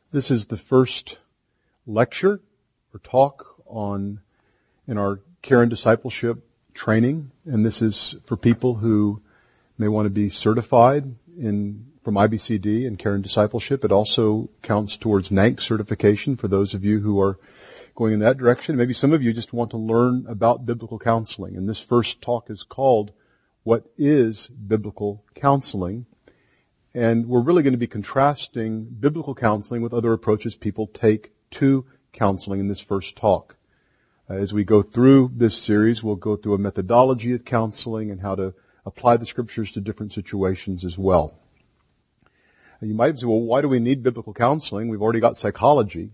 This is the first lecture or talk in our care and discipleship training, and this is for people who may want to be certified from IBCD in care and discipleship. It also counts towards NANC certification for those of you who are going in that direction. Maybe some of you just want to learn about biblical counseling, and this first talk is called What is Biblical Counseling? And we're really going to be contrasting biblical counseling with other approaches people take to counseling in this first talk. As we go through this series, we'll go through a methodology of counseling and how to apply the scriptures to different situations as well. You might say, well, why do we need biblical counseling? We've already got psychology.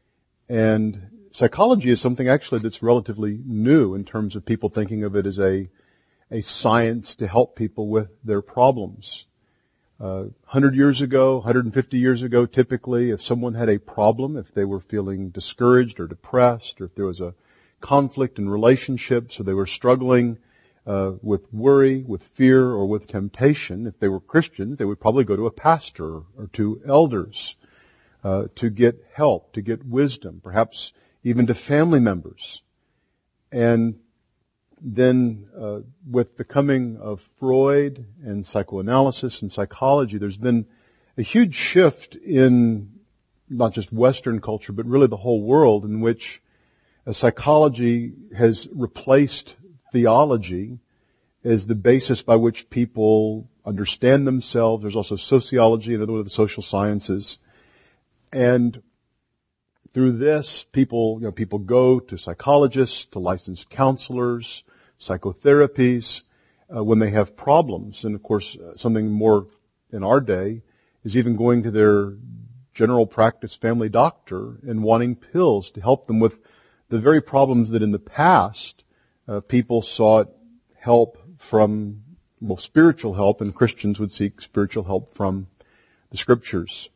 And psychology is something actually that's relatively new in terms of people thinking of it as a science to help people with their problems. 100 years ago, 150 years ago, typically, if someone had a problem, if they were feeling discouraged or depressed, or if there was a conflict in relationships, or they were struggling with worry, with fear, or with temptation, if they were Christians, they would probably go to a pastor or to elders to get help, to get wisdom, perhaps even to family members. And then with the coming of Freud and psychoanalysis and psychology, there's been a huge shift in not just Western culture, but really the whole world, in which psychology has replaced theology as the basis by which people understand themselves. There's also sociology, another one of the social sciences. And through this, people go to psychologists, to licensed counselors, psychotherapies, when they have problems. And of course, something more in our day is even going to their general practice family doctor and wanting pills to help them with the very problems that in the past, people sought help from, spiritual help, and Christians would seek spiritual help from the scriptures.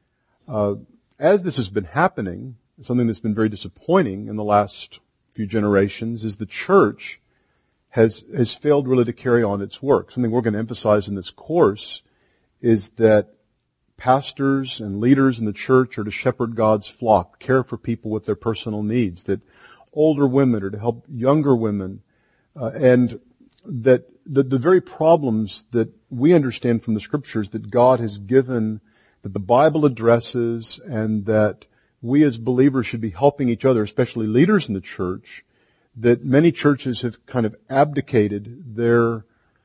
As this has been happening, something that's been very disappointing in the last few generations is the church has failed really to carry on its work. Something we're going to emphasize in this course is that pastors and leaders in the church are to shepherd God's flock, care for people with their personal needs, that older women are to help younger women, and that the very problems that we understand from the scriptures that God has given, that the Bible addresses, and that we as believers should be helping each other, especially leaders in the church, that many churches have kind of abdicated their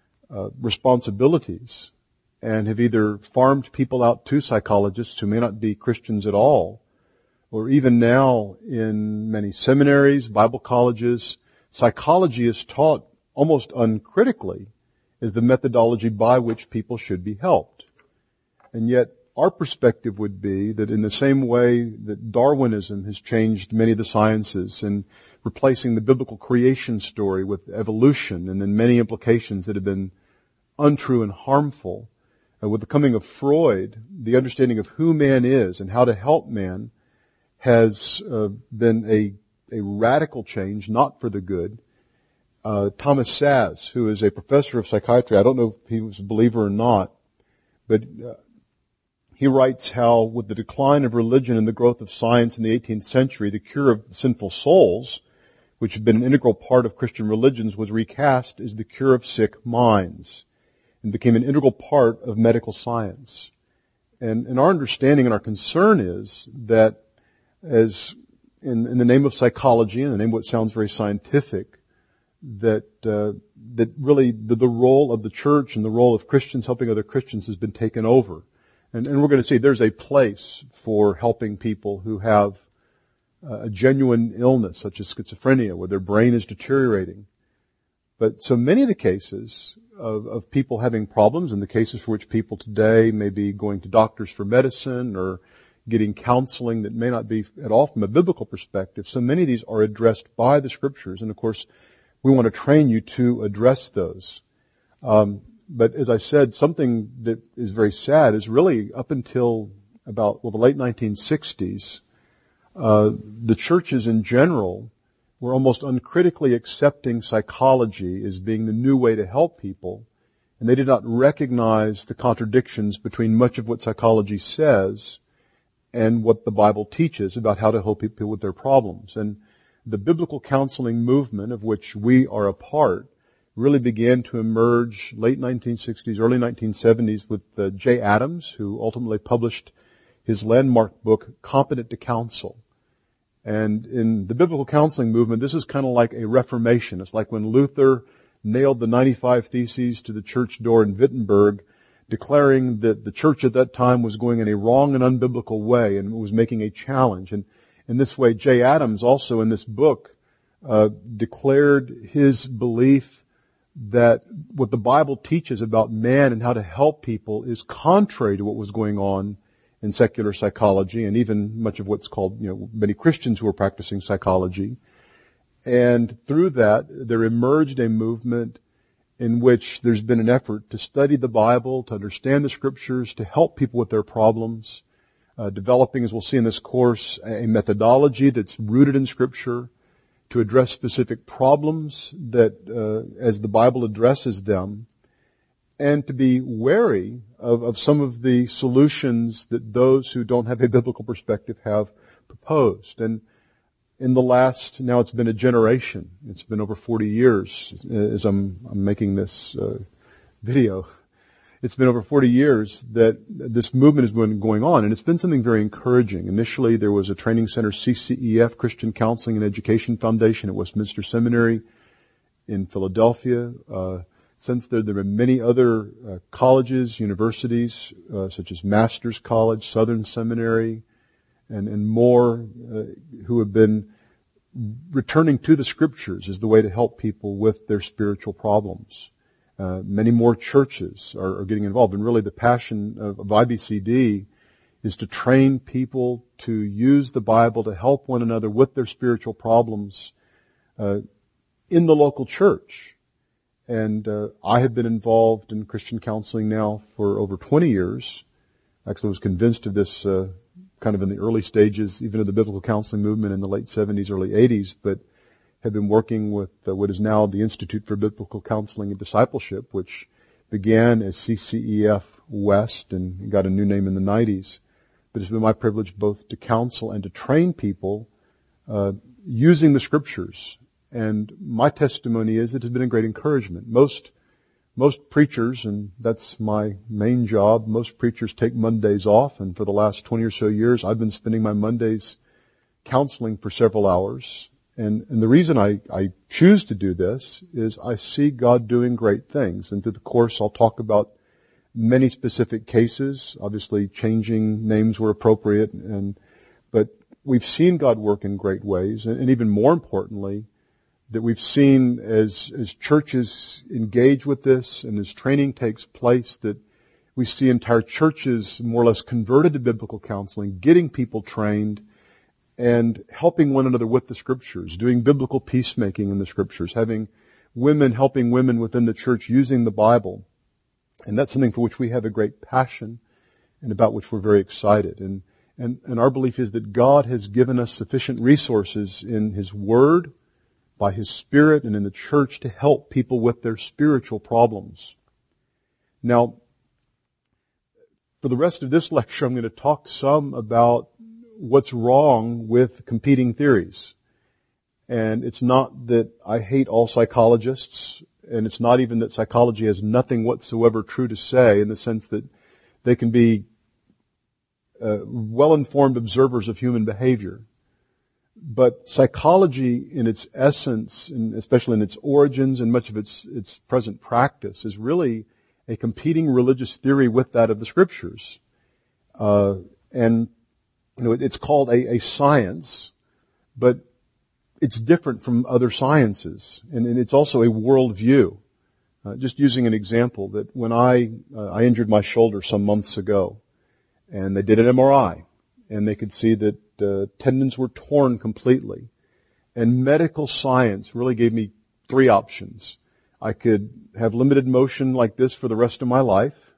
responsibilities and have either farmed people out to psychologists who may not be Christians at all, or even now in many seminaries, Bible colleges, psychology is taught almost uncritically as the methodology by which people should be helped. And yet our perspective would be that in the same way that Darwinism has changed many of the sciences and replacing the biblical creation story with evolution, and then many implications that have been untrue and harmful. With the coming of Freud, the understanding of who man is and how to help man has been a radical change, not for the good. Thomas Szasz, who is a professor of psychiatry, I don't know if he was a believer or not, but he writes how with the decline of religion and the growth of science in the 18th century, the cure of sinful souls, which had been an integral part of Christian religions, was recast as the cure of sick minds and became an integral part of medical science. And our understanding and our concern is that as in the name of psychology, in the name of what sounds very scientific, that really the role of the church and the role of Christians helping other Christians has been taken over. And we're going to see there's a place for helping people who have a genuine illness, such as schizophrenia, where their brain is deteriorating. But so many of the cases of people having problems, and the cases for which people today may be going to doctors for medicine or getting counseling that may not be at all from a biblical perspective, so many of these are addressed by the scriptures. And of course, we want to train you to address those. But as I said, something that is very sad is really up until about the late 1960s, the churches in general were almost uncritically accepting psychology as being the new way to help people, and they did not recognize the contradictions between much of what psychology says and what the Bible teaches about how to help people with their problems. And the biblical counseling movement, of which we are a part, really began to emerge late 1960s, early 1970s with Jay Adams, who ultimately published his landmark book, Competent to Counsel. And in the biblical counseling movement, this is kind of like a reformation. It's like when Luther nailed the 95 Theses to the church door in Wittenberg, declaring that the church at that time was going in a wrong and unbiblical way and was making a challenge. And in this way, Jay Adams also in this book declared his belief that what the Bible teaches about man and how to help people is contrary to what was going on in secular psychology and even much of what's called, many Christians who are practicing psychology. And through that, there emerged a movement in which there's been an effort to study the Bible, to understand the Scriptures, to help people with their problems, developing, as we'll see in this course, a methodology that's rooted in Scripture to address specific problems that, as the Bible addresses them, and to be wary of some of the solutions that those who don't have a biblical perspective have proposed. And in the last, now it's been a generation, it's been over 40 years as I'm making this video. It's been over 40 years that this movement has been going on, and it's been something very encouraging. Initially, there was a training center, CCEF, Christian Counseling and Education Foundation at Westminster Seminary in Philadelphia. Since there have been many other colleges, universities, such as Master's College, Southern Seminary, and more, who have been returning to the Scriptures as the way to help people with their spiritual problems. Many more churches are getting involved, and really the passion of IBCD is to train people to use the Bible to help one another with their spiritual problems in the local church. And I have been involved in Christian counseling now for over 20 years. Actually, I was convinced of this kind of in the early stages, even of the biblical counseling movement in the late 70s, early 80s, but have been working with what is now the Institute for Biblical Counseling and Discipleship, which began as CCEF West and got a new name in the 90s. But it's been my privilege both to counsel and to train people using the Scriptures. And my testimony is it has been a great encouragement. Most preachers, and that's my main job, most preachers take Mondays off, and for the last 20 or so years I've been spending my Mondays counseling for several hours. And the reason I choose to do this is I see God doing great things. And through the course I'll talk about many specific cases. Obviously changing names were appropriate, but we've seen God work in great ways, and even more importantly, that we've seen as churches engage with this and as training takes place, that we see entire churches more or less converted to biblical counseling, getting people trained and helping one another with the Scriptures, doing biblical peacemaking in the Scriptures, having women helping women within the church using the Bible. And that's something for which we have a great passion and about which we're very excited. And our belief is that God has given us sufficient resources in His Word, by His Spirit, and in the church to help people with their spiritual problems. Now, for the rest of this lecture, I'm going to talk some about what's wrong with competing theories. And it's not that I hate all psychologists, and it's not even that psychology has nothing whatsoever true to say, in the sense that they can be well-informed observers of human behavior. But psychology in its essence, and especially in its origins and much of its present practice, is really a competing religious theory with that of the Scriptures. And it's called a science, but it's different from other sciences, and it's also a worldview. Just using an example, that when I injured my shoulder some months ago, and they did an MRI, and they could see that tendons were torn completely. And medical science really gave me three options. I could have limited motion like this for the rest of my life.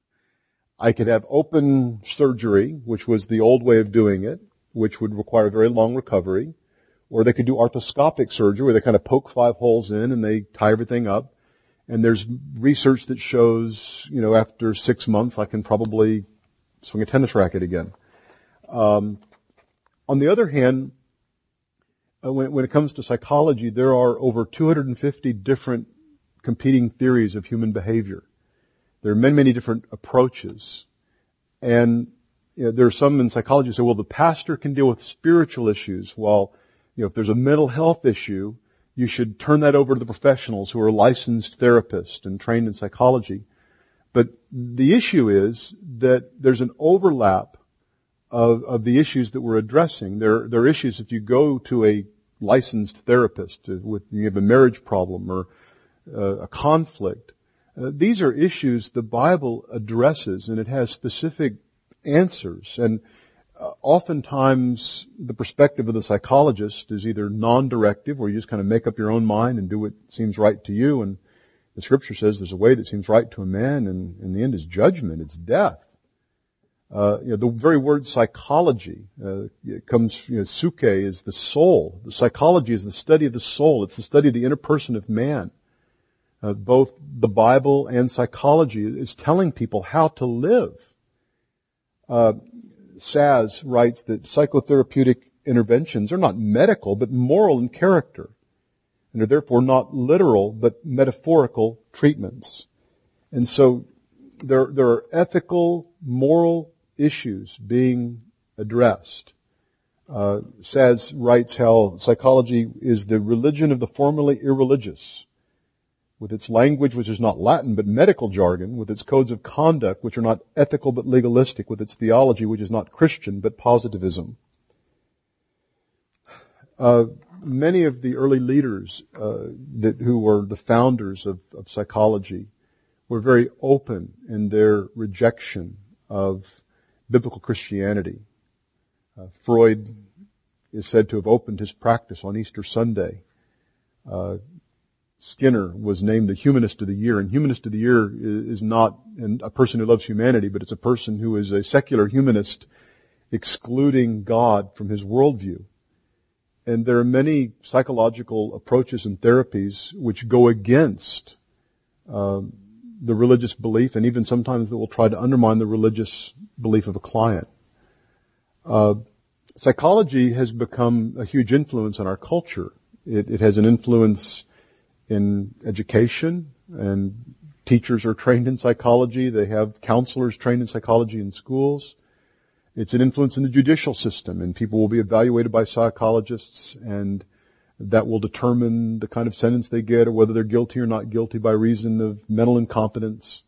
I could have open surgery, which was the old way of doing it, which would require very long recovery. Or they could do arthroscopic surgery, where they kind of poke 5 holes in and they tie everything up. And there's research that shows, after 6 months, I can probably swing a tennis racket again. On the other hand, when it comes to psychology, there are over 250 different competing theories of human behavior. There are many, many different approaches. And there are some in psychology who say, well, the pastor can deal with spiritual issues, while if there's a mental health issue, you should turn that over to the professionals who are licensed therapists and trained in psychology. But the issue is that there's an overlap of the issues that we're addressing. There are issues if you go to a licensed therapist you have a marriage problem or a conflict. These are issues the Bible addresses, and it has specific answers. And oftentimes the perspective of the psychologist is either non-directive, where you just kind of make up your own mind and do what seems right to you. And the Scripture says there's a way that seems right to a man, and in the end is judgment, it's death. The very word psychology, it comes, psyche is the soul. The psychology is the study of the soul. It's the study of the inner person of man. Both the Bible and psychology is telling people how to live. Saz writes that psychotherapeutic interventions are not medical, but moral in character, and are therefore not literal, but metaphorical treatments. And so there are ethical, moral issues being addressed. Saz writes how psychology is the religion of the formerly irreligious, with its language which is not Latin but medical jargon, with its codes of conduct which are not ethical but legalistic, with its theology which is not Christian but positivism. Many of the early leaders who were the founders of psychology were very open in their rejection of biblical Christianity. Freud is said to have opened his practice on Easter Sunday. Skinner was named the Humanist of the Year, and Humanist of the Year is not a person who loves humanity, but it's a person who is a secular humanist excluding God from his worldview. And there are many psychological approaches and therapies which go against the religious belief, and even sometimes that will try to undermine the religious belief of a client. Psychology has become a huge influence on our culture. It has an influence in education, and teachers are trained in psychology. They have counselors trained in psychology in schools. It's an influence in the judicial system, and people will be evaluated by psychologists, and that will determine the kind of sentence they get or whether they're guilty or not guilty by reason of mental incompetence.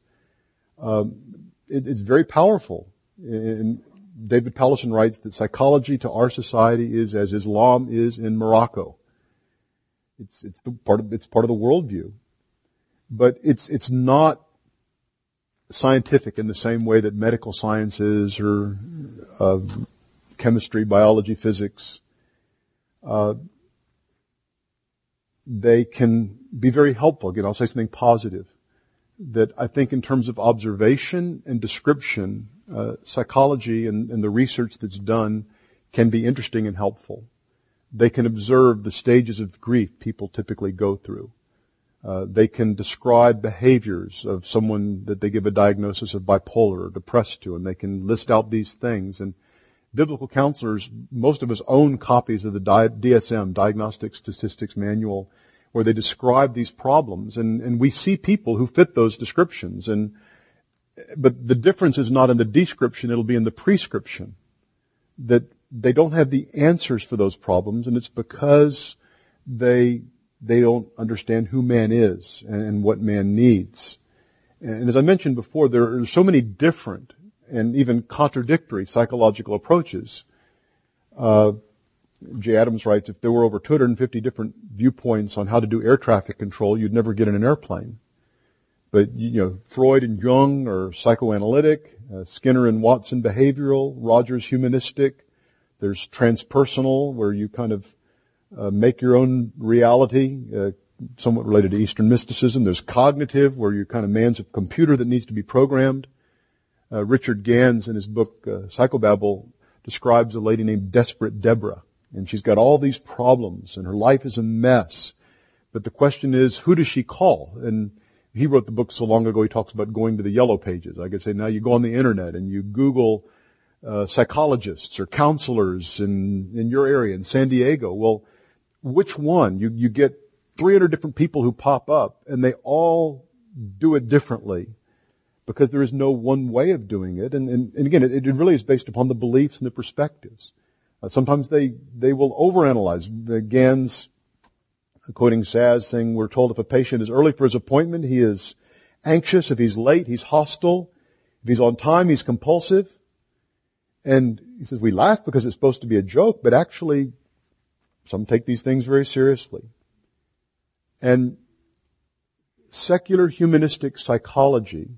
It's very powerful. And David Powlison writes that psychology to our society is as Islam is in Morocco. It's part of the worldview, but it's not scientific in the same way that medical science is, or chemistry, biology, physics. They can be very helpful. Again, I'll say something positive. That I think in terms of observation and description, psychology and the research that's done can be interesting and helpful. They can observe the stages of grief people typically go through. They can describe behaviors of someone that they give a diagnosis of bipolar or depressed to, and they can list out these things. And biblical counselors, most of us own copies of the DSM, Diagnostic Statistics Manual, where they describe these problems, and we see people who fit those descriptions. But the difference is not in the description, it'll be in the prescription. That they don't have the answers for those problems, and it's because they don't understand who man is and what man needs. And as I mentioned before, there are so many different and even contradictory psychological approaches. Jay Adams writes, if there were over 250 different viewpoints on how to do air traffic control, you'd never get in an airplane. But, Freud and Jung are psychoanalytic, Skinner and Watson behavioral, Rogers humanistic. There's transpersonal, where you kind of make your own reality, somewhat related to Eastern mysticism. There's cognitive, where you kind of man's a computer that needs to be programmed. Richard Gans, in his book Psychobabble, describes a lady named Desperate Deborah. And she's got all these problems, and her life is a mess. But the question is, who does she call? And he wrote the book so long ago, he talks about going to the yellow pages. I could say now you go on the internet and you Google psychologists or counselors in your area, in San Diego. Well, which one? You get 300 different people who pop up, and they all do it differently because there is no one way of doing it. And again, it really is based upon the beliefs and the perspectives. Sometimes they will overanalyze. Gans, quoting Saz, saying, we're told if a patient is early for his appointment, he is anxious. If he's late, he's hostile. If he's on time, he's compulsive. And he says, we laugh because it's supposed to be a joke, but actually, some take these things very seriously. And secular humanistic psychology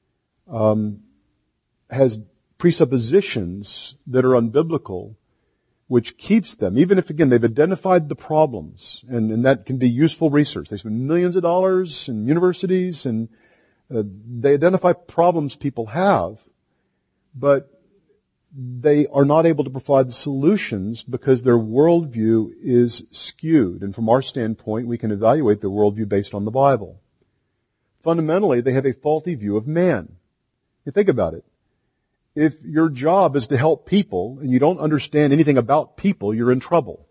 has presuppositions that are unbiblical, which keeps them, even if, again, they've identified the problems, and that can be useful research. They spend millions of dollars in universities, and they identify problems people have, but they are not able to provide the solutions because their worldview is skewed. And from our standpoint, we can evaluate their worldview based on the Bible. Fundamentally, they have a faulty view of man. You think about it. If your job is to help people and you don't understand anything about people, you're in trouble.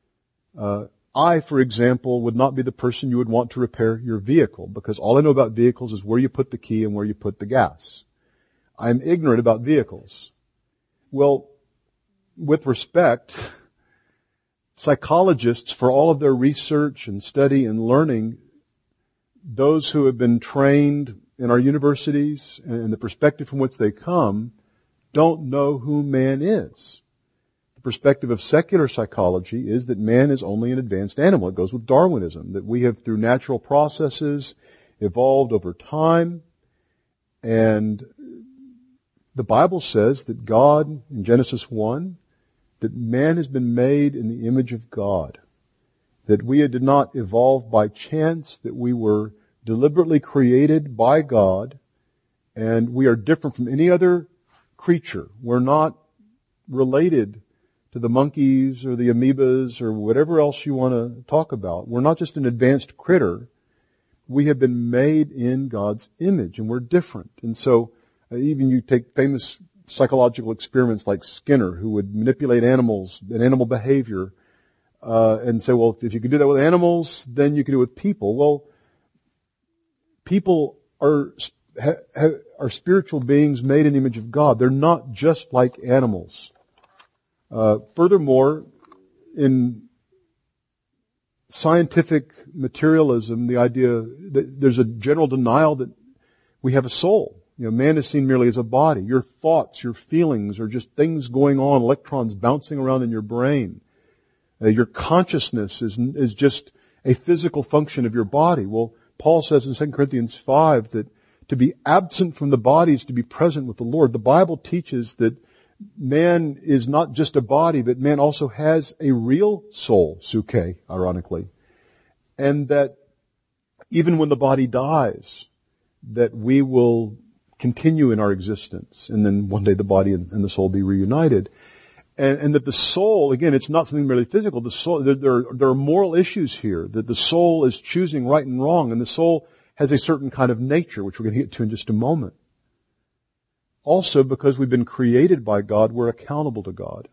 I, for example, would not be the person you would want to repair your vehicle because all I know about vehicles is where you put the key and where you put the gas. I'm ignorant about vehicles. Well, with respect, psychologists, for all of their research and study and learning, those who have been trained in our universities and the perspective from which they come, don't know who man is. The perspective of secular psychology is that man is only an advanced animal. It goes with Darwinism, that we have, through natural processes, evolved over time. And the Bible says that God, in Genesis 1, that man has been made in the image of God, that we did not evolve by chance, that we were deliberately created by God, and we are different from any other creature. We're not related to the monkeys or the amoebas or whatever else you want to talk about. We're not just an advanced critter. We have been made in God's image, and we're different. And so, even you take famous psychological experiments like Skinner, who would manipulate animals and animal behavior, and say, well, if you can do that with animals, then you can do it with people. Well, people are spiritual beings made in the image of God. They're not just like animals. Furthermore, in scientific materialism, the idea that there's a general denial that we have a soul. You know, man is seen merely as a body. Your thoughts, your feelings are just things going on, electrons bouncing around in your brain. Your consciousness is just a physical function of your body. Well, Paul says in 2 Corinthians 5 that to be absent from the body is to be present with the Lord. The Bible teaches that man is not just a body, but man also has a real soul, suke, ironically. And that even when the body dies, that we will continue in our existence, and then one day the body and the soul be reunited. And that the soul, again, it's not something merely physical. The soul, there are moral issues here, that the soul is choosing right and wrong, and the soul has a certain kind of nature, which we're going to get to in just a moment. Also, because we've been created by God, we're accountable to God.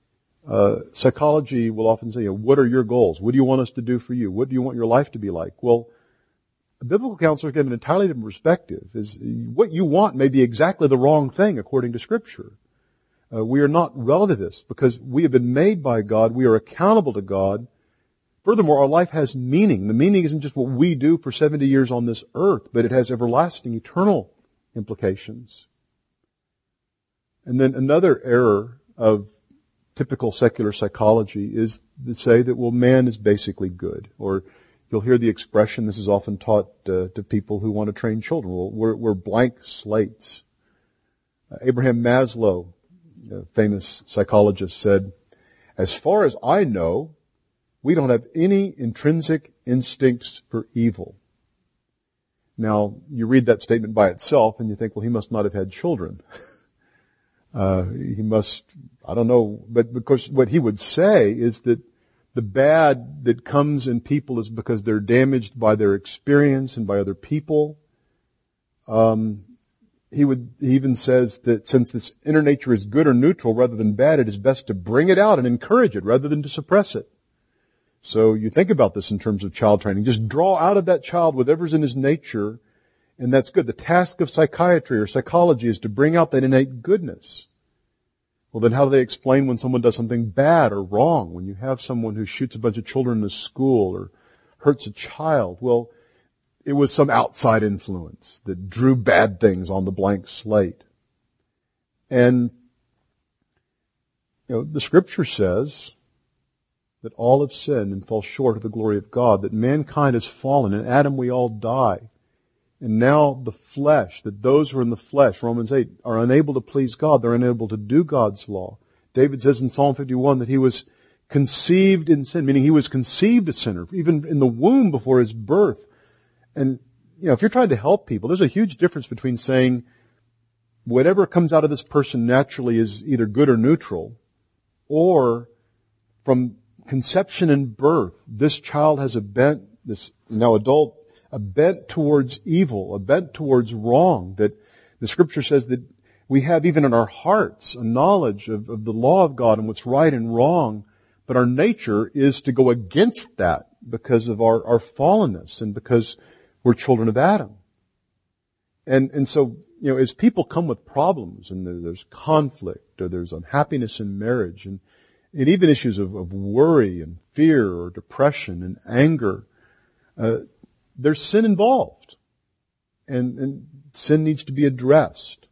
Psychology will often say, what are your goals? What do you want us to do for you? What do you want your life to be like? Well, a biblical counselor can have an entirely different perspective. Is what you want may be exactly the wrong thing according to Scripture. We are not relativists because we have been made by God. We are accountable to God. Furthermore, our life has meaning. The meaning isn't just what we do for 70 years on this earth, but it has everlasting, eternal implications. And then another error of typical secular psychology is to say that, well, man is basically good. Or you'll hear the expression, this is often taught to people who want to train children, well, we're blank slates. Abraham Maslow, a famous psychologist, said, as far as I know, we don't have any intrinsic instincts for evil. Now, you read that statement by itself and you think, well, he must not have had children. He must, I don't know, but because what he would say is that the bad that comes in people is because they're damaged by their experience and by other people. he even says that since this inner nature is good or neutral rather than bad, it is best to bring it out and encourage it rather than to suppress it. So you think about this in terms of child training. Just draw out of that child whatever's in his nature, and that's good. The task of psychiatry or psychology is to bring out that innate goodness. Well, then how do they explain when someone does something bad or wrong? When you have someone who shoots a bunch of children in a school or hurts a child, well, it was some outside influence that drew bad things on the blank slate. And, the Scripture says that all have sinned and fall short of the glory of God, that mankind has fallen. In Adam we all die. And now the flesh, that those who are in the flesh, Romans 8, are unable to please God. They're unable to do God's law. David says in Psalm 51 that he was conceived in sin, meaning he was conceived a sinner, even in the womb before his birth. And, if you're trying to help people, there's a huge difference between saying whatever comes out of this person naturally is either good or neutral, or from conception and birth, this child has a bent, this now adult, a bent towards evil, a bent towards wrong, that the Scripture says that we have even in our hearts a knowledge of the law of God and what's right and wrong, but our nature is to go against that because of our fallenness and because we're children of Adam. And so, as people come with problems and there's conflict or there's unhappiness in marriage and even issues of worry and fear or depression and anger, there's sin involved. And sin needs to be addressed.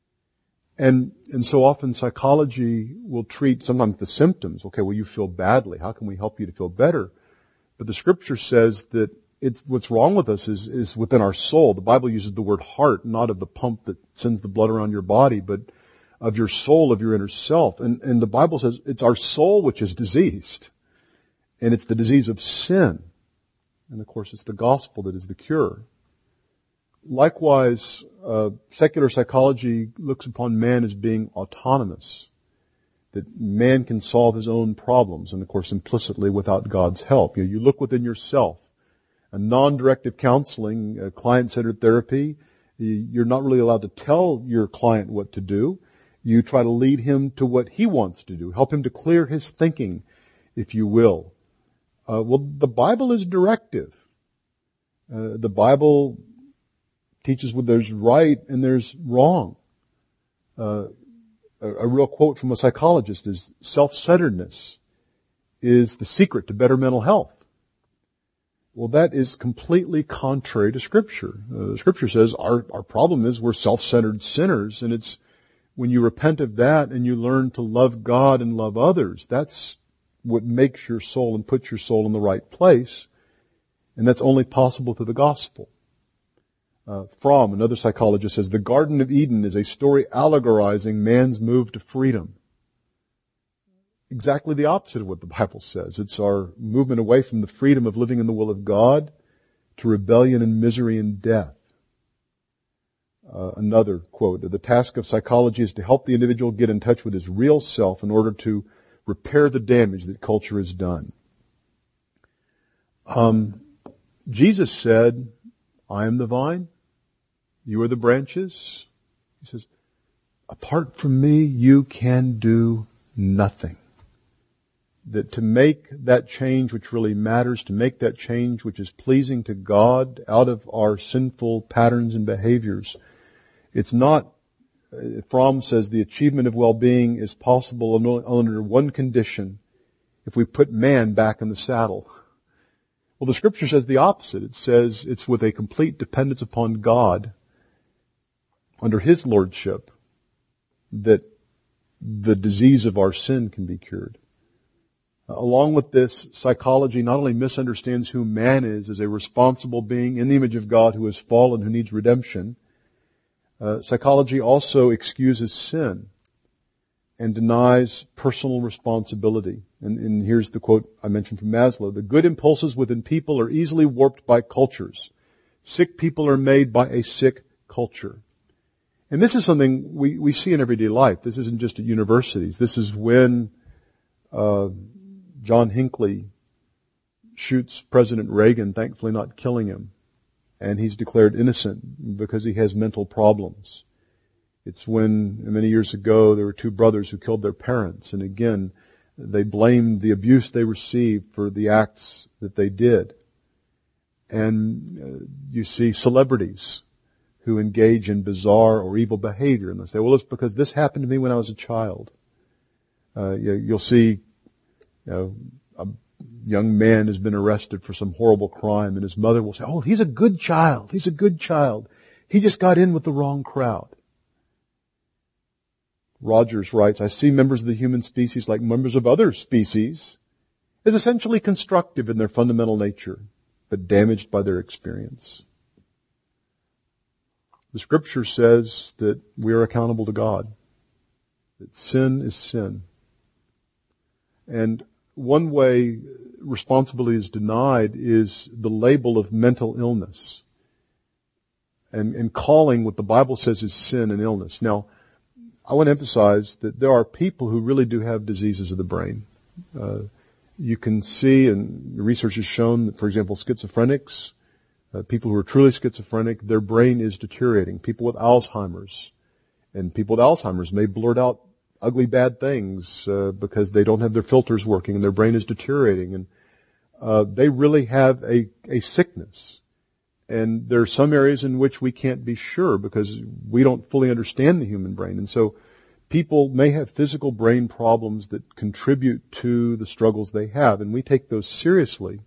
And so often psychology will treat sometimes the symptoms. Okay, well, you feel badly. How can we help you to feel better? But the Scripture says that what's wrong with us is within our soul. The Bible uses the word heart, not of the pump that sends the blood around your body, but of your soul, of your inner self. And the Bible says it's our soul which is diseased. And it's the disease of sin. And of course, it's the gospel that is the cure. Likewise, secular psychology looks upon man as being autonomous, that man can solve his own problems, and of course implicitly without God's help. You look within yourself. A non-directive counseling, client-centered therapy, you're not really allowed to tell your client what to do. You try to lead him to what he wants to do, help him to clear his thinking, if you will. Well, the Bible is directive. The Bible teaches where there's right and there's wrong. A real quote from a psychologist is, self-centeredness is the secret to better mental health. Well, that is completely contrary to Scripture. Scripture says our problem is we're self-centered sinners, and it's when you repent of that and you learn to love God and love others, that's what makes your soul and puts your soul in the right place. And that's only possible through the gospel. Fromm, another psychologist, says the Garden of Eden is a story allegorizing man's move to freedom. Exactly the opposite of what the Bible says. It's our movement away from the freedom of living in the will of God to rebellion and misery and death. Another quote, the task of psychology is to help the individual get in touch with his real self in order to repair the damage that culture has done. Jesus said, I am the vine, you are the branches. He says, apart from me, you can do nothing. That to make that change which really matters, to make that change which is pleasing to God out of our sinful patterns and behaviors, it's not, Fromm says, the achievement of well-being is possible under one condition, if we put man back in the saddle. Well, the Scripture says the opposite. It says it's with a complete dependence upon God, under His lordship, that the disease of our sin can be cured. Along with this, psychology not only misunderstands who man is as a responsible being in the image of God who has fallen, who needs redemption, psychology also excuses sin and denies personal responsibility. And here's the quote I mentioned from Maslow. The good impulses within people are easily warped by cultures. Sick people are made by a sick culture. And this is something we see in everyday life. This isn't just at universities. This is when John Hinckley shoots President Reagan, thankfully not killing him. And he's declared innocent because he has mental problems. It's when, many years ago, there were two brothers who killed their parents, and again, they blamed the abuse they received for the acts that they did. And you see celebrities who engage in bizarre or evil behavior, and they say, well, it's because this happened to me when I was a child. You'll see a young man has been arrested for some horrible crime, and his mother will say, oh, he's a good child. He's a good child. He just got in with the wrong crowd. Rogers writes, I see members of the human species, like members of other species, as essentially constructive in their fundamental nature, but damaged by their experience. The Scripture says that we are accountable to God, that sin is sin. And one way responsibility is denied is the label of mental illness and calling what the Bible says is sin and illness. Now, I want to emphasize that there are people who really do have diseases of the brain. You can see, and research has shown that, for example, schizophrenics, people who are truly schizophrenic, their brain is deteriorating. People with Alzheimer's, and people with Alzheimer's may blurt out ugly, bad things because they don't have their filters working and their brain is deteriorating. And they really have a sickness. And there are some areas in which we can't be sure because we don't fully understand the human brain. And so people may have physical brain problems that contribute to the struggles they have, and we take those seriously.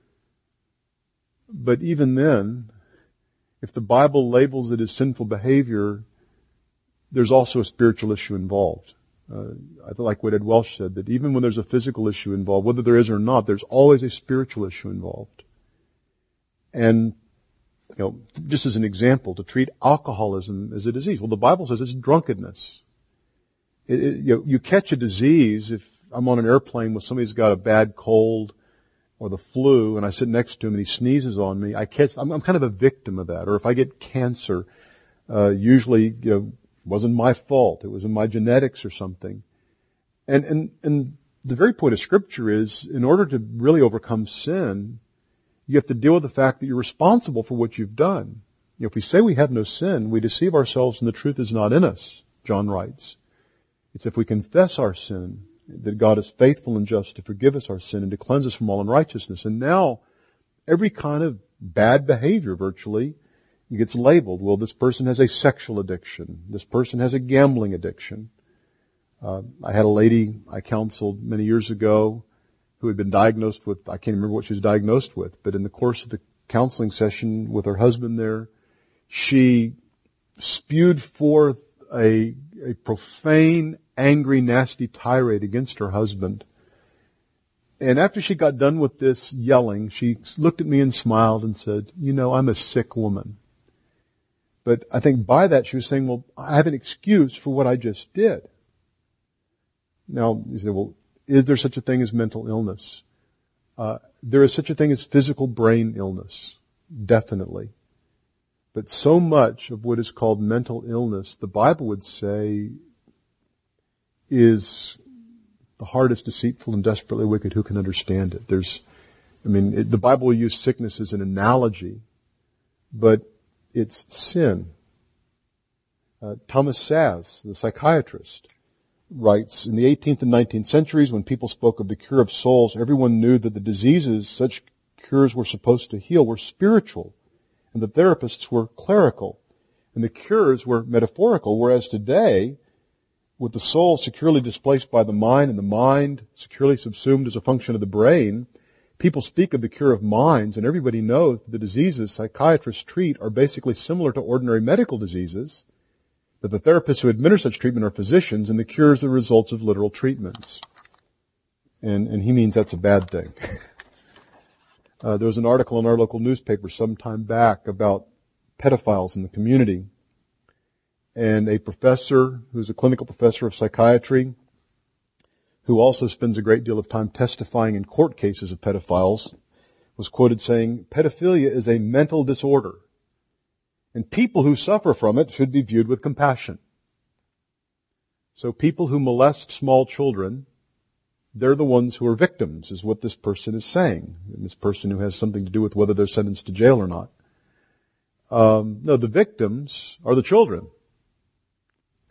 But even then, if the Bible labels it as sinful behavior, there's also a spiritual issue involved. I like what Ed Welch said, that even when there's a physical issue involved, whether there is or not, there's always a spiritual issue involved. And, just as an example, to treat alcoholism as a disease, well, the Bible says it's drunkenness. You catch a disease if I'm on an airplane with somebody who's got a bad cold or the flu, and I sit next to him and he sneezes on me. I'm kind of a victim of that. Or if I get cancer, usually, it wasn't my fault. It was in my genetics or something. And the very point of Scripture is, in order to really overcome sin, you have to deal with the fact that you're responsible for what you've done. If we say we have no sin, we deceive ourselves and the truth is not in us, John writes. It's if we confess our sin, that God is faithful and just to forgive us our sin and to cleanse us from all unrighteousness. And now, every kind of bad behavior virtually gets labeled. Well, this person has a sexual addiction. This person has a gambling addiction. I had a lady I counseled many years ago who had been diagnosed with, I can't remember what she was diagnosed with, but in the course of the counseling session with her husband there, she spewed forth a profane, angry, nasty tirade against her husband. And after she got done with this yelling, she looked at me and smiled and said, I'm a sick woman. But I think by that she was saying, well, I have an excuse for what I just did. Now, you say, well, is there such a thing as mental illness? There is such a thing as physical brain illness, definitely. But so much of what is called mental illness, the Bible would say, is the heart is deceitful and desperately wicked. Who can understand it? The Bible will use sickness as an analogy, but it's sin. Thomas Szasz, the psychiatrist, writes, in the 18th and 19th centuries, when people spoke of the cure of souls, everyone knew that the diseases such cures were supposed to heal were spiritual, and the therapists were clerical, and the cures were metaphorical, whereas today, with the soul securely displaced by the mind and the mind securely subsumed as a function of the brain, people speak of the cure of minds, and everybody knows that the diseases psychiatrists treat are basically similar to ordinary medical diseases, that the therapists who administer such treatment are physicians, and the cures are the results of literal treatments. And he means that's a bad thing. There was an article in our local newspaper some time back about pedophiles in the community. And a professor, who's a clinical professor of psychiatry, who also spends a great deal of time testifying in court cases of pedophiles, was quoted saying, pedophilia is a mental disorder, and people who suffer from it should be viewed with compassion. So people who molest small children, they're the ones who are victims, is what this person is saying. And this person who has something to do with whether they're sentenced to jail or not. No, the victims are the children.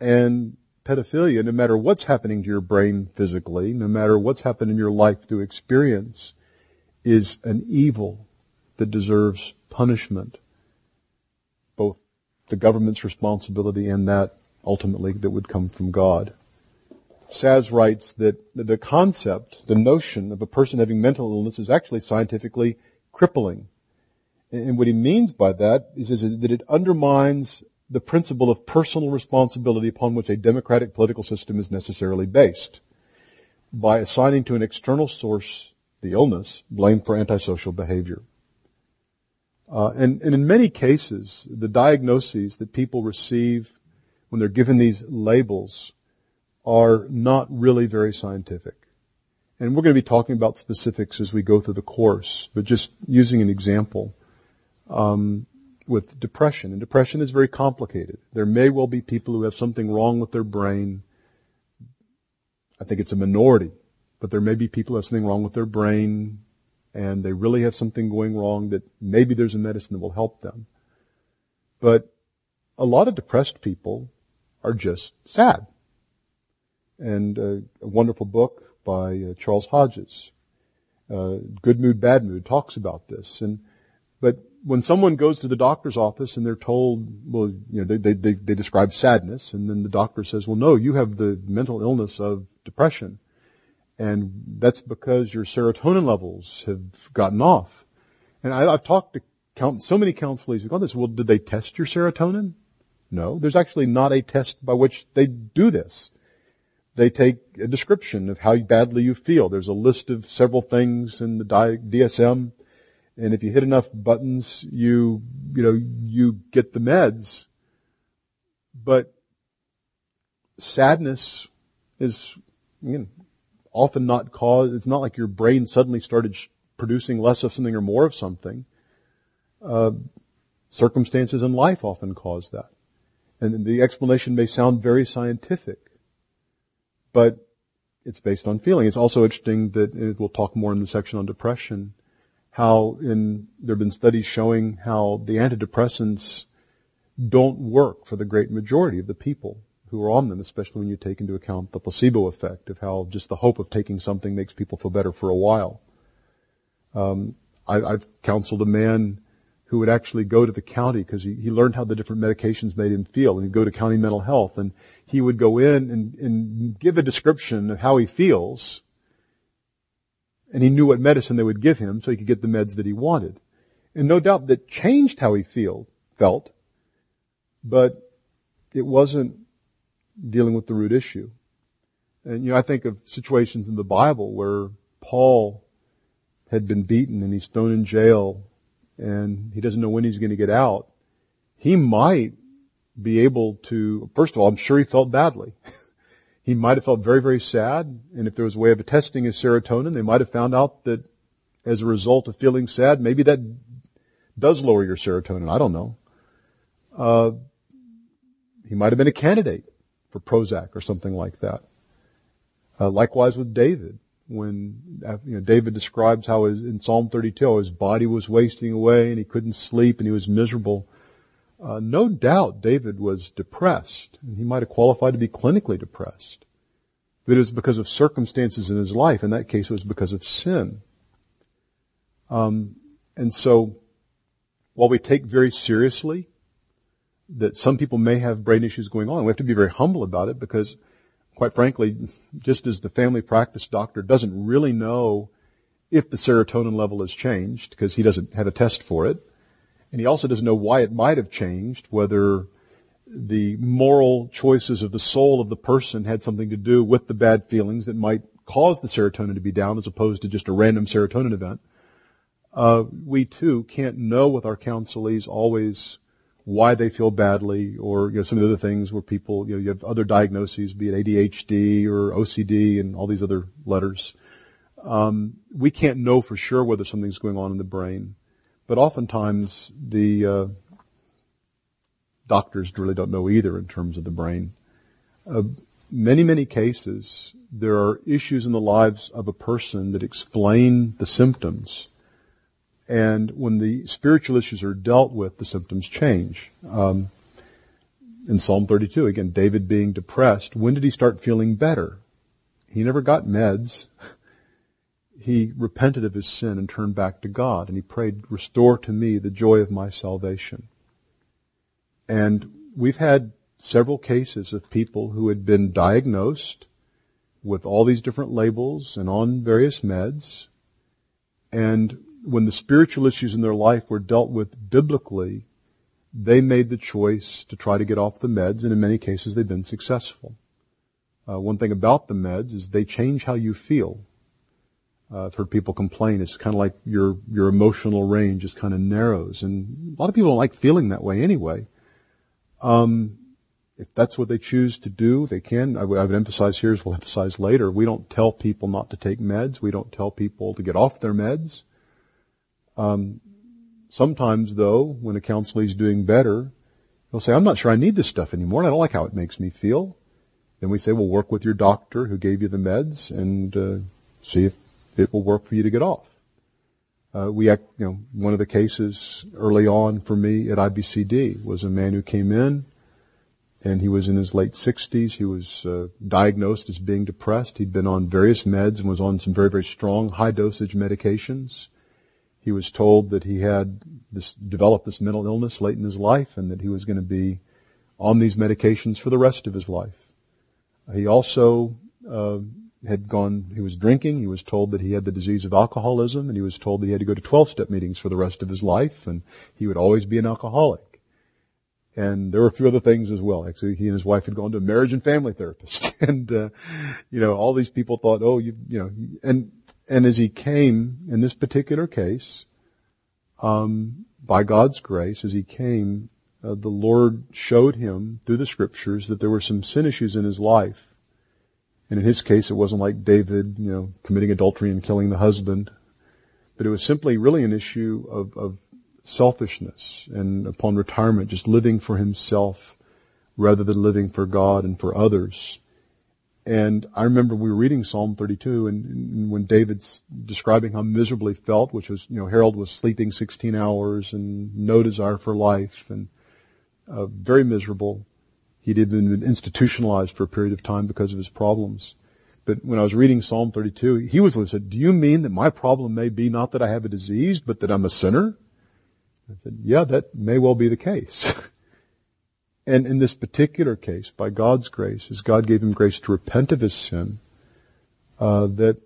And pedophilia, no matter what's happening to your brain physically, no matter what's happened in your life through experience, is an evil that deserves punishment. Both the government's responsibility and that ultimately that would come from God. Saz writes that the concept, the notion of a person having mental illness is actually scientifically crippling. And what he means by that is that it undermines the principle of personal responsibility upon which a democratic political system is necessarily based, by assigning to an external source, the illness, blame for antisocial behavior. And in many cases, the diagnoses that people receive when they're given these labels are not really very scientific. And we're going to be talking about specifics as we go through the course, but just using an example, with depression. And depression is very complicated. There may well be people who have something wrong with their brain. I think it's a minority, but there may be people who have something wrong with their brain and they really have something going wrong that maybe there's a medicine that will help them. But a lot of depressed people are just sad. And a wonderful book by Charles Hodges, Good Mood, Bad Mood, talks about this. But when someone goes to the doctor's office and they're told, well, they describe sadness, and then the doctor says, well, no, you have the mental illness of depression. And that's because your serotonin levels have gotten off. And I've talked to so many counselees who've gone this. Well, did they test your serotonin? No. There's actually not a test by which they do this. They take a description of how badly you feel. There's a list of several things in the DSM. And if you hit enough buttons, you get the meds. But sadness is, often not caused. It's not like your brain suddenly started producing less of something or more of something. Circumstances in life often cause that. And the explanation may sound very scientific, but it's based on feeling. It's also interesting that we'll talk more in the section on depression, how there have been studies showing how the antidepressants don't work for the great majority of the people who are on them, especially when you take into account the placebo effect of how just the hope of taking something makes people feel better for a while. I've counseled a man who would actually go to the county because he learned how the different medications made him feel, and he'd go to county mental health, and he would go in and give a description of how he feels, and he knew what medicine they would give him so he could get the meds that he wanted. And no doubt that changed how he felt, but it wasn't dealing with the root issue. And, I think of situations in the Bible where Paul had been beaten and he's thrown in jail and he doesn't know when he's going to get out. He might be able to, first of all, I'm sure he felt badly. He might have felt very, very sad, and if there was a way of testing his serotonin, they might have found out that as a result of feeling sad, maybe that does lower your serotonin. I don't know. He might have been a candidate for Prozac or something like that. Likewise with David, when David describes how in Psalm 32 his body was wasting away and he couldn't sleep and he was miserable. No doubt David was depressed, and he might have qualified to be clinically depressed. But it was because of circumstances in his life. In that case, it was because of sin. And so, while we take very seriously that some people may have brain issues going on, we have to be very humble about it because, quite frankly, just as the family practice doctor doesn't really know if the serotonin level has changed because he doesn't have a test for it, and he also doesn't know why it might have changed, whether the moral choices of the soul of the person had something to do with the bad feelings that might cause the serotonin to be down as opposed to just a random serotonin event. We too can't know with our counselees always why they feel badly, or some of the other things where people, you have other diagnoses, be it ADHD or OCD and all these other letters. We can't know for sure whether something's going on in the brain. But oftentimes the doctors really don't know either in terms of the brain. Many cases, there are issues in the lives of a person that explain the symptoms. And when the spiritual issues are dealt with, the symptoms change. in Psalm 32, again, David being depressed, when did he start feeling better? He never got meds. He repented of his sin and turned back to God, and he prayed, "Restore to me the joy of my salvation." And we've had several cases of people who had been diagnosed with all these different labels and on various meds, and when the spiritual issues in their life were dealt with biblically, they made the choice to try to get off the meds, and in many cases they've been successful. One thing about the meds is they change how you feel. I've heard people complain it's kind of like your emotional range just kind of narrows, and a lot of people don't like feeling that way anyway. If that's what they choose to do, they can. I would emphasize here, as we'll emphasize later, we don't tell people not to take meds. We don't tell people to get off their meds. Sometimes, though, when a counselor is doing better, they'll say, "I'm not sure I need this stuff anymore, and I don't like how it makes me feel." Then we say, "Well, work with your doctor who gave you the meds and see if it will work for you to get off." One of the cases early on for me at IBCD was a man who came in, and he was in his late 60s. He was diagnosed as being depressed. He'd been on various meds and was on some very, very strong, high-dosage medications. He was told that he had developed this mental illness late in his life and that he was going to be on these medications for the rest of his life. He also he was drinking. He was told that he had the disease of alcoholism, and he was told that he had to go to 12-step meetings for the rest of his life, and he would always be an alcoholic. And there were a few other things as well. Actually, he and his wife had gone to a marriage and family therapist. And, all these people thought, and as he came, in this particular case, by God's grace, as he came, the Lord showed him through the scriptures that there were some sin issues in his life. And in his case, it wasn't like David, committing adultery and killing the husband, but it was simply really an issue of selfishness, and upon retirement, just living for himself rather than living for God and for others. And I remember we were reading Psalm 32, and when David's describing how miserable he felt, which was, Harold was sleeping 16 hours and no desire for life, and very miserable. He'd even been institutionalized for a period of time because of his problems. But when I was reading Psalm 32, he said, "Do you mean that my problem may be not that I have a disease, but that I'm a sinner?" I said, "Yeah, that may well be the case." And in this particular case, by God's grace, as God gave him grace to repent of his sin, that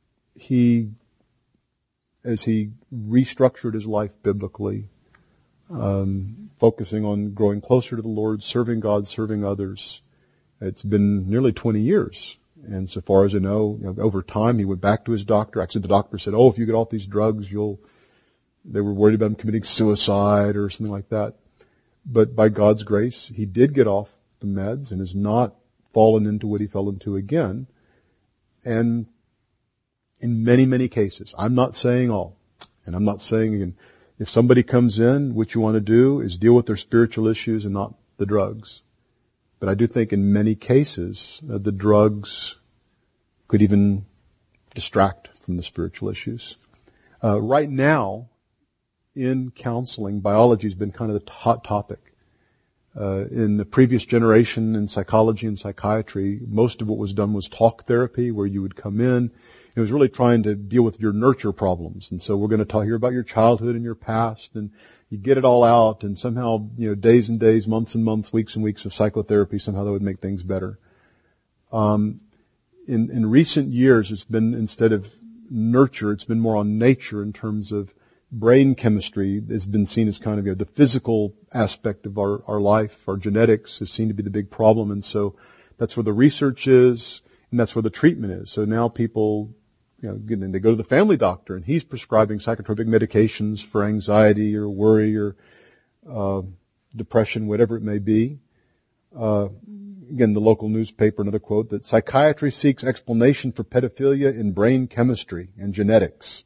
as he restructured his life biblically, focusing on growing closer to the Lord, serving God, serving others. It's been nearly 20 years. And so far as I know, over time, he went back to his doctor. Actually, the doctor said, "Oh, if you get off these drugs, they were worried about him committing suicide or something like that." But by God's grace, he did get off the meds and has not fallen into what he fell into again. And in many, many cases, I'm not saying all, and I'm not saying, again, if somebody comes in, what you want to do is deal with their spiritual issues and not the drugs. But I do think in many cases, the drugs could even distract from the spiritual issues. Right now, in counseling, biology has been kind of the hot topic. In the previous generation in psychology and psychiatry, most of what was done was talk therapy, where you would come in. It was really trying to deal with your nurture problems. And so we're going to talk here about your childhood and your past, and you get it all out, and somehow, days and days, months and months, weeks and weeks of psychotherapy, somehow that would make things better. In recent years, it's been, instead of nurture, it's been more on nature in terms of brain chemistry has been seen as kind of the physical aspect of our life. Our genetics is seen to be the big problem, and so that's where the research is, and that's where the treatment is. So now people, they go to the family doctor, and he's prescribing psychotropic medications for anxiety or worry or depression, whatever it may be. Again, the local newspaper, another quote, that psychiatry seeks explanation for pedophilia in brain chemistry and genetics.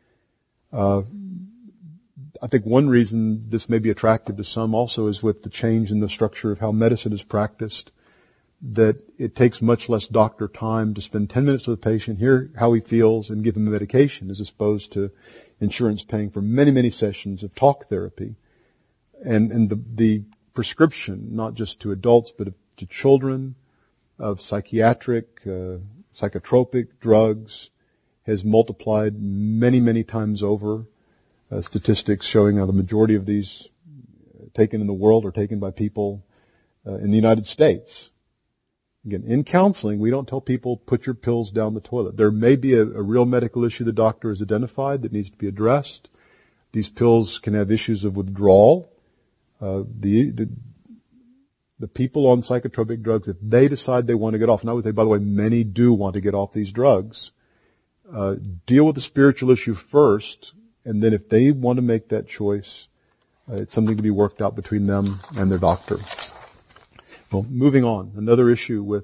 I think one reason this may be attractive to some also is with the change in the structure of how medicine is practiced, that it takes much less doctor time to spend 10 minutes with the patient, hear how he feels, and give him a medication, as opposed to insurance paying for many, many sessions of talk therapy. And the prescription, not just to adults, but to children, of psychiatric, psychotropic drugs has multiplied many, many times over. Statistics showing how the majority of these taken in the world are taken by people in the United States. Again, in counseling, we don't tell people, put your pills down the toilet. There may be a real medical issue the doctor has identified that needs to be addressed. These pills can have issues of withdrawal. The people on psychotropic drugs, if they decide they want to get off, and I would say, by the way, many do want to get off these drugs, deal with the spiritual issue first, and then if they want to make that choice, it's something to be worked out between them and their doctor. Well, moving on, another issue with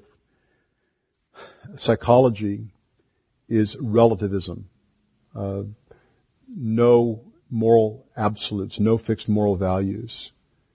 psychology is relativism. No moral absolutes, no fixed moral values.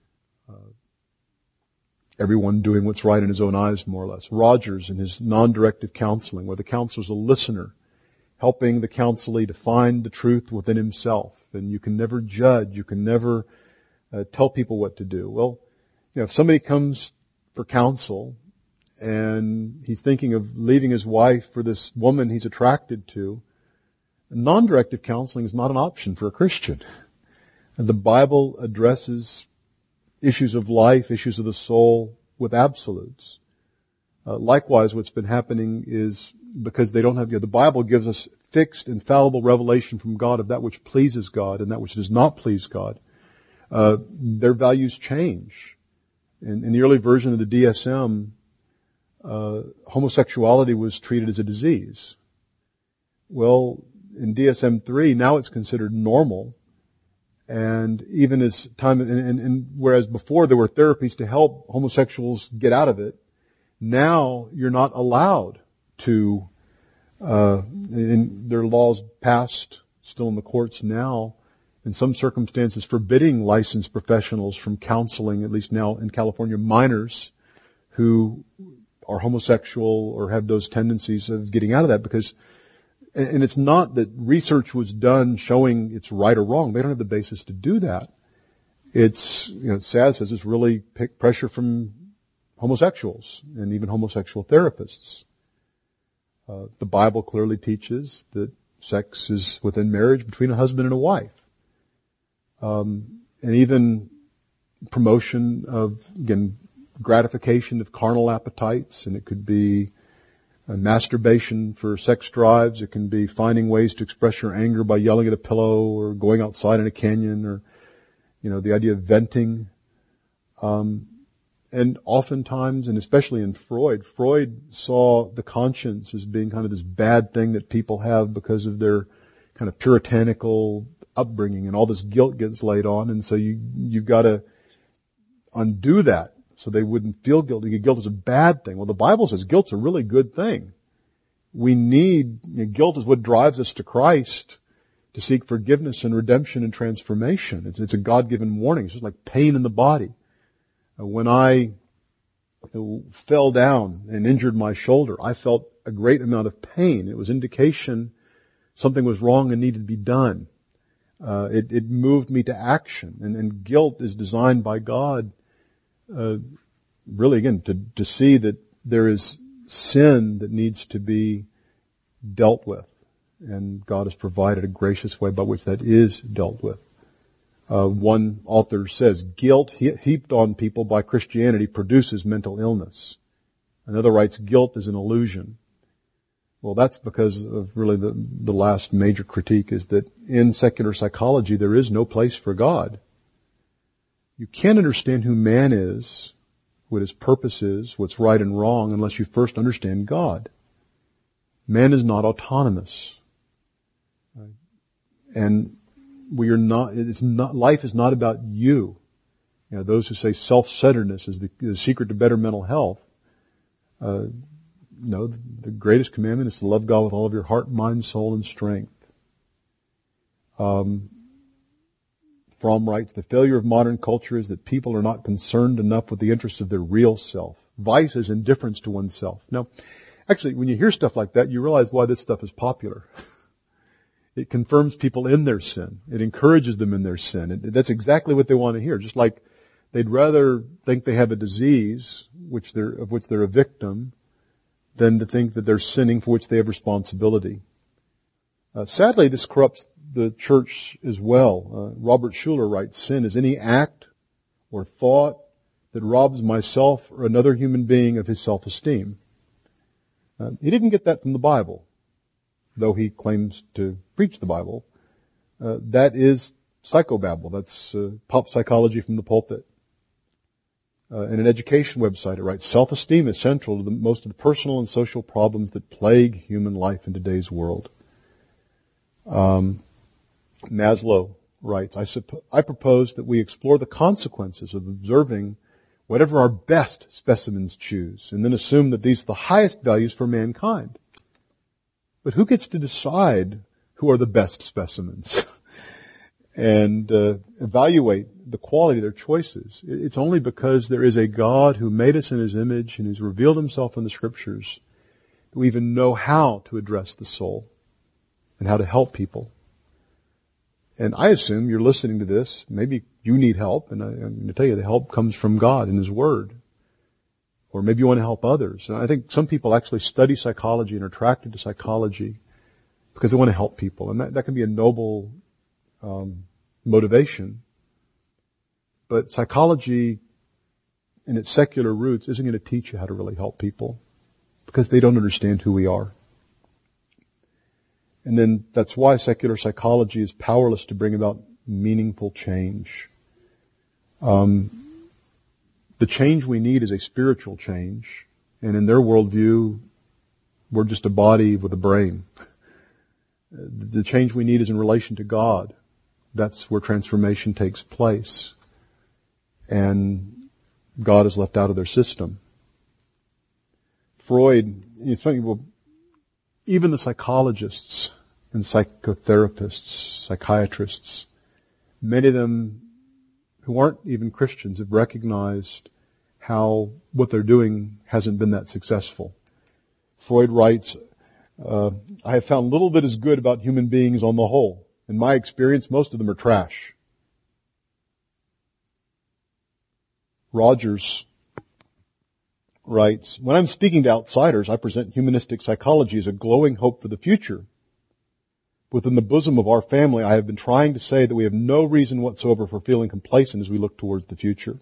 Everyone doing what's right in his own eyes, more or less. Rogers, in his non-directive counseling, where the counselor's a listener, helping the counselee to find the truth within himself. And you can never judge, you can never tell people what to do. Well, if somebody comes for counsel and he's thinking of leaving his wife for this woman he's attracted to, non-directive counseling is not an option for a Christian. And the Bible addresses issues of life, issues of the soul with absolutes. Likewise, what's been happening is because they don't have, the Bible gives us fixed, infallible revelation from God of that which pleases God and that which does not please God. Their values change. In the early version of the DSM, homosexuality was treated as a disease. Well, in DSM-3, now it's considered normal. And even as time, and whereas before there were therapies to help homosexuals get out of it, now you're not allowed to, and there are laws passed still in the courts now, in some circumstances forbidding licensed professionals from counseling, at least now in California, minors who are homosexual or have those tendencies of getting out of that, because, and it's not that research was done showing it's right or wrong. They don't have the basis to do that. It's, SADS says it's really pressure from homosexuals and even homosexual therapists. The Bible clearly teaches that sex is within marriage between a husband and a wife. And even promotion of, again, gratification of carnal appetites, and it could be masturbation for sex drives. It can be finding ways to express your anger by yelling at a pillow or going outside in a canyon, or, the idea of venting. And oftentimes, and especially in Freud saw the conscience as being kind of this bad thing that people have because of their kind of puritanical upbringing, and all this guilt gets laid on, and so you've got to undo that so they wouldn't feel guilty. Guilt is a bad thing. Well, the Bible says guilt's a really good thing. We need, guilt is what drives us to Christ to seek forgiveness and redemption and transformation. It's a God-given warning. It's just like pain in the body. When I fell down and injured my shoulder, I felt a great amount of pain. It was indication something was wrong and needed to be done. It moved me to action. And guilt is designed by God, really, again, to see that there is sin that needs to be dealt with. And God has provided a gracious way by which that is dealt with. One author says, guilt heaped on people by Christianity produces mental illness. Another writes, guilt is an illusion. Well, that's because of really the last major critique is that in secular psychology there is no place for God. You can't understand who man is, what his purpose is, what's right and wrong, unless you first understand God. Man is not autonomous. And life is not about you. Those who say self-centeredness is the secret to better mental health. No, the greatest commandment is to love God with all of your heart, mind, soul, and strength. Fromm writes, the failure of modern culture is that people are not concerned enough with the interests of their real self. Vice is indifference to oneself. Now, actually, when you hear stuff like that, you realize why this stuff is popular. It confirms people in their sin. It encourages them in their sin. That's exactly what they want to hear. Just like They'd rather think they have a disease of which they're a victim than to think that they're sinning for which they have responsibility. Sadly, this corrupts the church as well. Robert Schuller writes, "Sin is any act or thought that robs myself or another human being of his self-esteem." He didn't get that from the Bible, though he claims to preach the Bible. That is psychobabble. That's pop psychology from the pulpit. In an education website, it writes, "Self-esteem is central to most of the personal and social problems that plague human life in today's world." Maslow writes, I propose that we explore the consequences of observing whatever our best specimens choose, and then assume that these are the highest values for mankind." But who gets to decide who are the best specimens and evaluate the quality of their choices? It's only because there is a God who made us in His image and who's revealed Himself in the Scriptures that we even know how to address the soul and how to help people. And I assume you're listening to this. Maybe you need help, and I'm going to tell you the help comes from God in His Word. Or maybe you want to help others. And I think some people actually study psychology and are attracted to psychology because they want to help people. And that can be a noble motivation. But psychology, in its secular roots, isn't going to teach you how to really help people because they don't understand who we are. And then that's why secular psychology is powerless to bring about meaningful change. The change we need is a spiritual change. And in their worldview, we're just a body with a brain. The change we need is in relation to God. That's where transformation takes place. And God is left out of their system. Freud, even the psychologists and psychotherapists, psychiatrists, many of them who aren't even Christians have recognized how what they're doing hasn't been that successful. Freud writes, "I have found little that is good about human beings on the whole. In my experience, most of them are trash." Rogers writes, "When I'm speaking to outsiders, I present humanistic psychology as a glowing hope for the future. Within the bosom of our family, I have been trying to say that we have no reason whatsoever for feeling complacent as we look towards the future.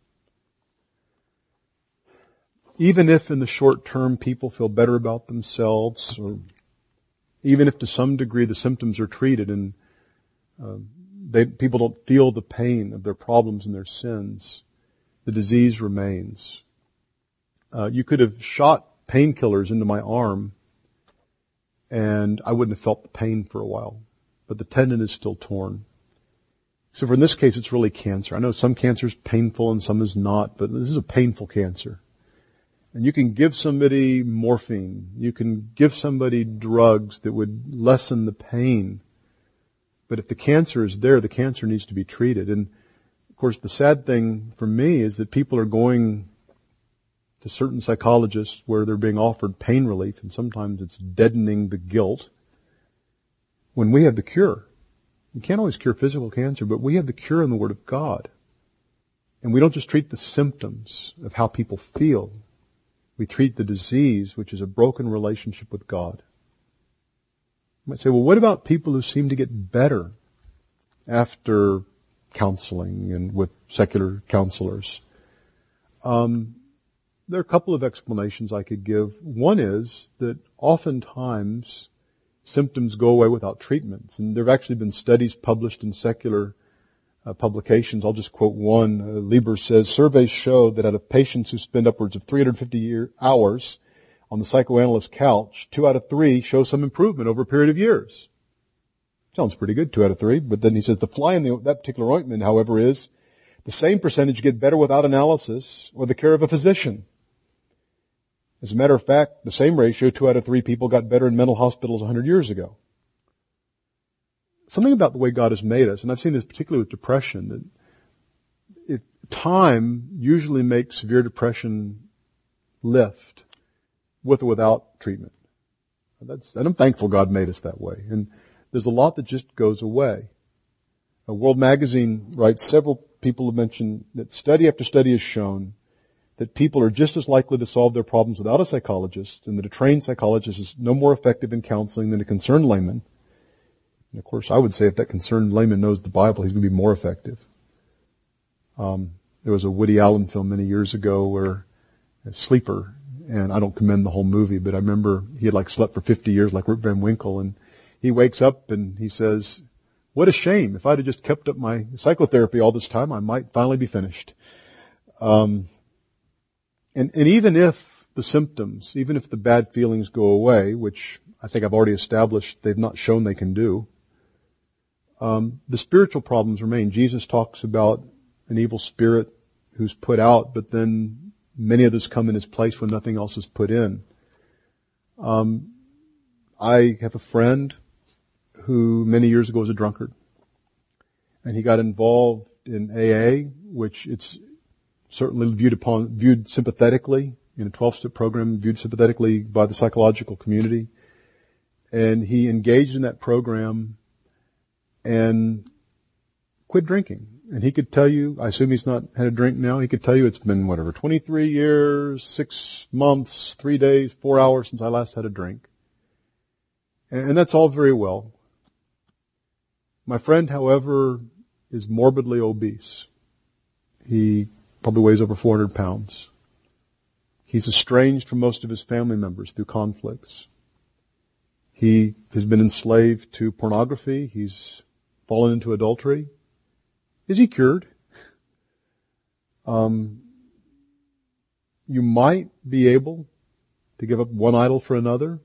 Even if in the short term people feel better about themselves, or even if to some degree the symptoms are treated and people don't feel the pain of their problems and their sins, the disease remains. You could have shot painkillers into my arm and I wouldn't have felt the pain for a while, but the tendon is still torn. So in this case, it's really cancer. I know some cancer is painful and some is not, but this is a painful cancer. And you can give somebody morphine. You can give somebody drugs that would lessen the pain. But if the cancer is there, the cancer needs to be treated. And of course, the sad thing for me is that people are going to certain psychologists where they're being offered pain relief, and sometimes it's deadening the guilt, when we have the cure. You can't always cure physical cancer, but we have the cure in the Word of God. And we don't just treat the symptoms of how people feel. We treat the disease, which is a broken relationship with God. You might say, well, what about people who seem to get better after counseling and with secular counselors? There are a couple of explanations I could give. One is that oftentimes symptoms go away without treatments. And there have actually been studies published in secular publications. I'll just quote one. Lieber says, surveys show that out of patients who spend upwards of 350 hours on the psychoanalyst couch, 2 out of 3 show some improvement over a period of years. Sounds pretty good, 2 out of 3. But then he says the fly in that particular ointment, however, is the same percentage get better without analysis or the care of a physician. As a matter of fact, the same ratio, 2 out of 3 people got better in mental hospitals 100 years ago. Something about the way God has made us, and I've seen this particularly with depression, that time usually makes severe depression lift with or without treatment. And I'm thankful God made us that way. And there's a lot that just goes away. World Magazine writes several people have mentioned that study after study has shown that people are just as likely to solve their problems without a psychologist, and that a trained psychologist is no more effective in counseling than a concerned layman. And of course, I would say if that concerned layman knows the Bible, he's going to be more effective. There was a Woody Allen film many years ago where a sleeper, and I don't commend the whole movie, but I remember he had slept for 50 years like Rip Van Winkle, and he wakes up and he says, "What a shame. If I'd have just kept up my psychotherapy all this time, I might finally be finished." And even if the symptoms, even if the bad feelings go away, which I think I've already established they've not shown they can do, the spiritual problems remain. Jesus talks about an evil spirit who's put out, but then many others come in his place when nothing else is put in. I have a friend who many years ago was a drunkard, and he got involved in AA, which it's certainly viewed sympathetically in a 12-step program, viewed sympathetically by the psychological community. And he engaged in that program and quit drinking. And he could tell you, I assume he's not had a drink now, he could tell you it's been 23 years, 6 months, 3 days, 4 hours since I last had a drink. And that's all very well. My friend, however, is morbidly obese. He probably weighs over 400 pounds. He's estranged from most of his family members through conflicts. He has been enslaved to pornography. He's fallen into adultery. Is he cured? You might be able to give up one idol for another,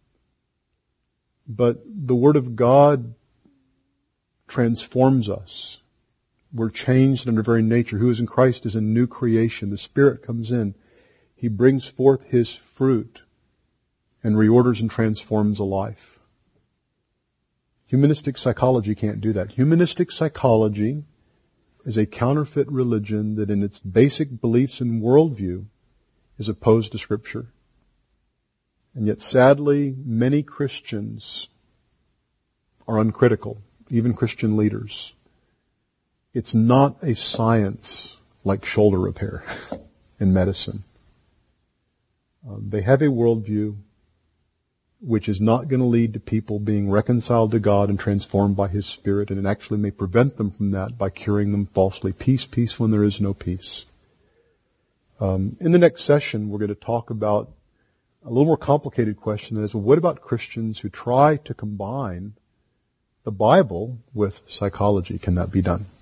but the Word of God transforms us. We're changed in our very nature. Who is in Christ is a new creation. The Spirit comes in. He brings forth His fruit and reorders and transforms a life. Humanistic psychology can't do that. Humanistic psychology is a counterfeit religion that in its basic beliefs and worldview is opposed to Scripture. And yet sadly, many Christians are uncritical, even Christian leaders. It's not a science like shoulder repair in medicine. They have a worldview which is not going to lead to people being reconciled to God and transformed by His Spirit, and it actually may prevent them from that by curing them falsely. Peace, peace when there is no peace. In the next session, we're going to talk about a little more complicated question, that is, what about Christians who try to combine the Bible with psychology? Can that be done?